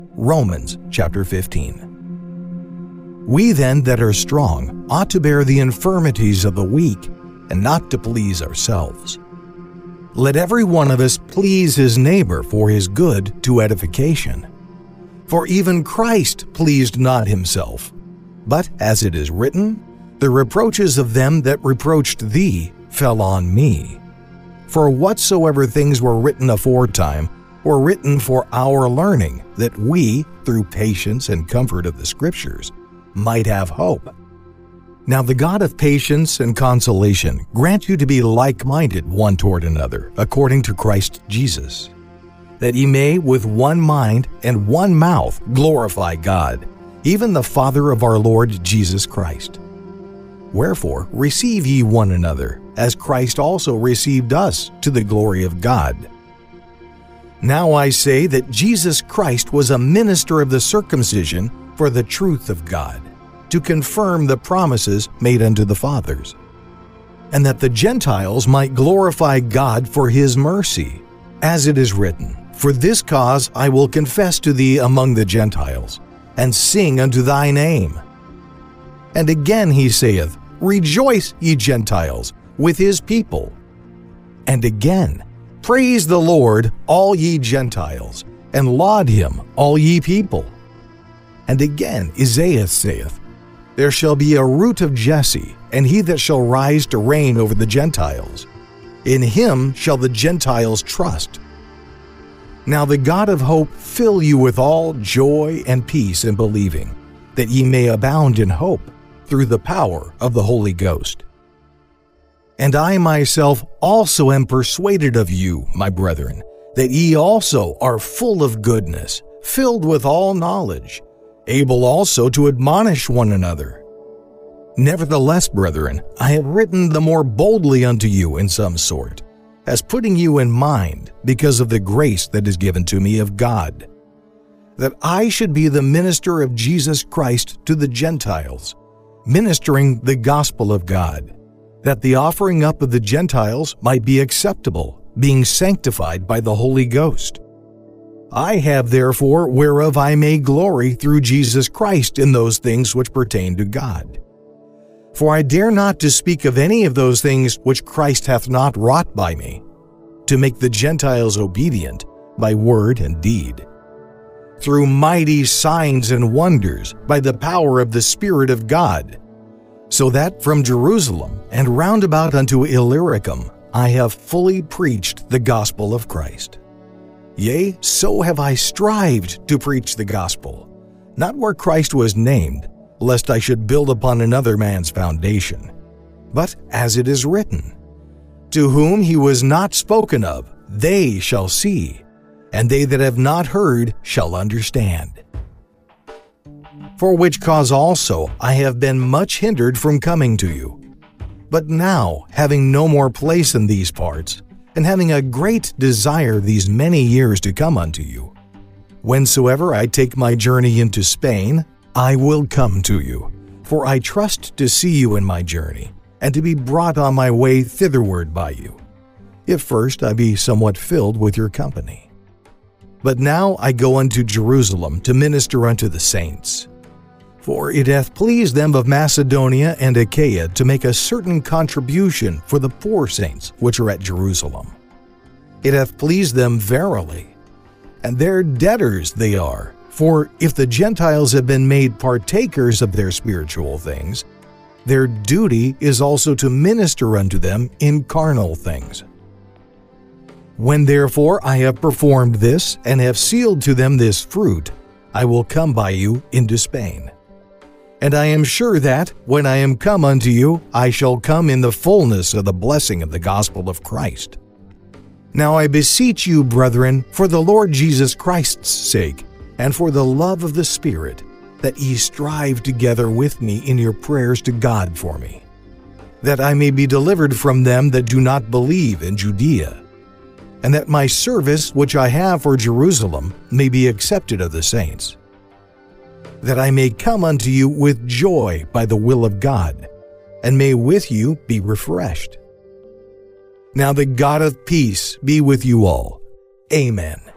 Romans chapter 15. We then that are strong ought to bear the infirmities of the weak, and not to please ourselves. Let every one of us please his neighbor for his good to edification. For even Christ pleased not himself, but as it is written, the reproaches of them that reproached thee fell on me. For whatsoever things were written aforetime were written for our learning, that we, through patience and comfort of the Scriptures, might have hope. Now the God of patience and consolation grant you to be like-minded one toward another, according to Christ Jesus, that ye may with one mind and one mouth glorify God, even the Father of our Lord Jesus Christ. Wherefore receive ye one another, as Christ also received us to the glory of God. Now I say that Jesus Christ was a minister of the circumcision for the truth of God, to confirm the promises made unto the fathers, and that the Gentiles might glorify God for his mercy, as it is written, For this cause I will confess to thee among the Gentiles, and sing unto thy name. And again he saith, Rejoice, ye Gentiles, with his people. And again, Praise the Lord, all ye Gentiles, and laud him, all ye people. And again Isaiah saith, There shall be a root of Jesse, and he that shall rise to reign over the Gentiles. In him shall the Gentiles trust. Now the God of hope fill you with all joy and peace in believing, that ye may abound in hope, through the power of the Holy Ghost. And I myself also am persuaded of you, my brethren, that ye also are full of goodness, filled with all knowledge, able also to admonish one another. Nevertheless, brethren, I have written the more boldly unto you in some sort, as putting you in mind, because of the grace that is given to me of God, that I should be the minister of Jesus Christ to the Gentiles, ministering the gospel of God, that the offering up of the Gentiles might be acceptable, being sanctified by the Holy Ghost. I have therefore whereof I may glory through Jesus Christ in those things which pertain to God. For I dare not to speak of any of those things which Christ hath not wrought by me, to make the Gentiles obedient by word and deed, through mighty signs and wonders by the power of the Spirit of God, so that from Jerusalem and round about unto Illyricum I have fully preached the gospel of Christ. Yea, so have I strived to preach the gospel, not where Christ was named, lest I should build upon another man's foundation, but as it is written, To whom he was not spoken of, they shall see, and they that have not heard shall understand. For which cause also I have been much hindered from coming to you. But now, having no more place in these parts, and having a great desire these many years to come unto you, whensoever I take my journey into Spain, I will come to you, for I trust to see you in my journey, and to be brought on my way thitherward by you, if first I be somewhat filled with your company. But now I go unto Jerusalem to minister unto the saints. For it hath pleased them of Macedonia and Achaia to make a certain contribution for the poor saints which are at Jerusalem. It hath pleased them verily, and their debtors they are. For if the Gentiles have been made partakers of their spiritual things, their duty is also to minister unto them in carnal things. When therefore I have performed this, and have sealed to them this fruit, I will come by you into Spain. And I am sure that, when I am come unto you, I shall come in the fullness of the blessing of the gospel of Christ. Now I beseech you, brethren, for the Lord Jesus Christ's sake, and for the love of the Spirit, that ye strive together with me in your prayers to God for me, that I may be delivered from them that do not believe in Judea, and that my service which I have for Jerusalem may be accepted of the saints, that I may come unto you with joy by the will of God, and may with you be refreshed. Now the God of peace be with you all. Amen.